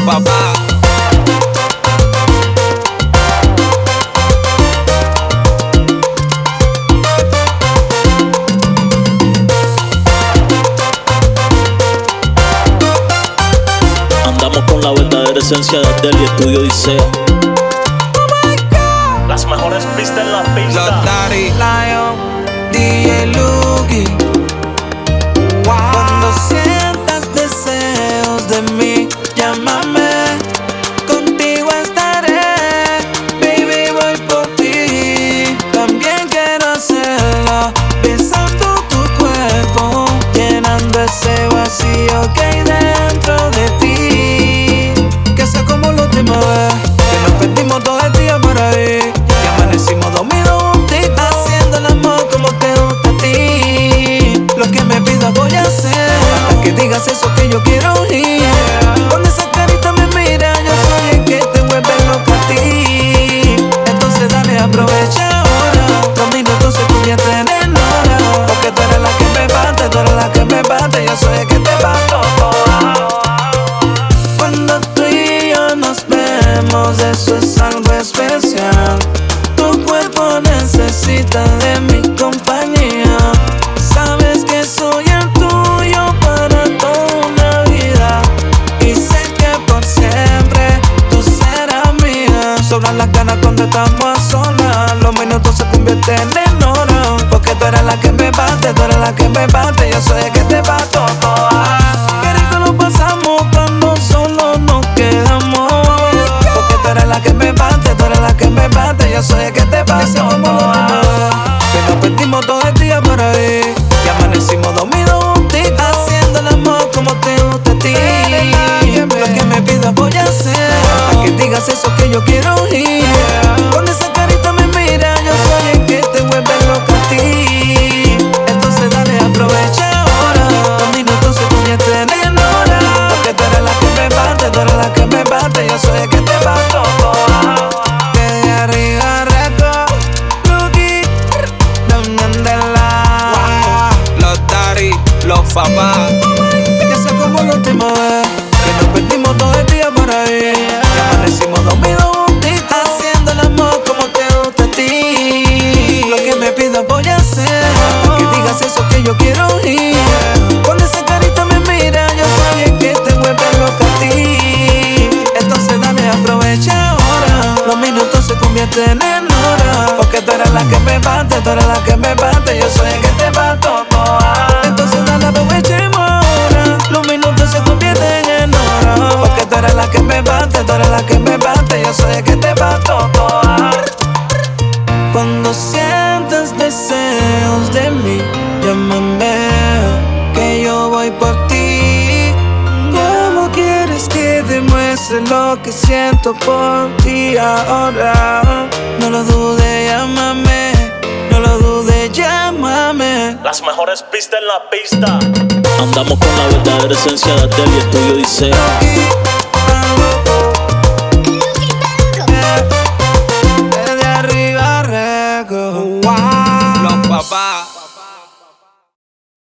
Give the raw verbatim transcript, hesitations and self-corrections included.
papás. Andamos con la verdadera esencia de Abdel y Estudio Odisea. Las mejores pistas en la pista. Los Daddy Lion, D J Lugi. Cuando sientas deseos de mí, llámame, contigo estaré. Baby, voy por ti. También quiero hacerlo, besando tu cuerpo, llenando ese vacío que hay dentro de ti. Que sea como la última vez, que nos perdimos todo el día por ahí, que amanecimos dormidos juntitos, haciendo el amor como te gusta a ti. Lo que me pidas voy a hacer, hasta que digas eso que yo quiero oír. Con esa carita me mira, yo soy el que te vuelve loca a ti. Entonces dale, aprovecha ahora, los minutos se convierten en horas, porque tú eres la que me bate, tú eres la que me bate, yo soy el que te bato. Cuando tú y yo nos vemos, eso es algo especial. Tu cuerpo necesita de mi compañía. Sabes que soy el tuyo para toda una vida, y sé que por siempre tú serás mía. Sobran las ganas cuando estamos a solas, los minutos se convierten en horas, porque tú eres la que me bate, tú eres la que me bate, yo soy el que te bato. Qué rico lo pasamos cuando solo nos quedamos, porque tú eres la que me bate, tú eres la que me bate, yo soy el que te bato. Que nos perdimos todo el día por ahí, y amanecimos dormidos juntitos, haciendo el amor como te gusta a ti. Lo que me pidas voy a hacer, hasta que digas eso que yo quiero oír. Con esa carita me mira, yo soy el que te vuelve loca a ti. Entonces dale, aprovecha ahora, los minutos se convierten en horas, porque tú eres la que me bate, tú eres la que me bate, yo soy el que te bato. Que de arriba reco, Lugi, Don Mandela. Los Daddy, los papás. Que sea como la última vez, que nos perdimos todo el día por ahí, que amanecimos dormidos juntitos, haciendo el amor como te gusta a ti. Lo que me pidas voy a hacer, hasta que digas eso que yo quiero oír. Con esa carita me mira, yo soy el que te vuelve loca a ti. Entonces dale, aprovecha ahora, los minutos se convierten en horas, porque tú eres la que me bate, tú eres la que me bate, yo soy el que te bato. Entonces dale, aprovechemos ahora, los minutos se convierten en horas, porque tú eres la que me bate, tú eres la que me bate, yo soy el que te bato. Cuando sientas deseos de mí, llámame, que yo voy por ti. ¿Cómo quieres que demuestre lo que siento por ti ahora? No lo dudes, llámame, no lo dudes, llámame. Las mejores pistas en la pista. Andamos con la verdadera esencia de Abdel y Estudio Odisea.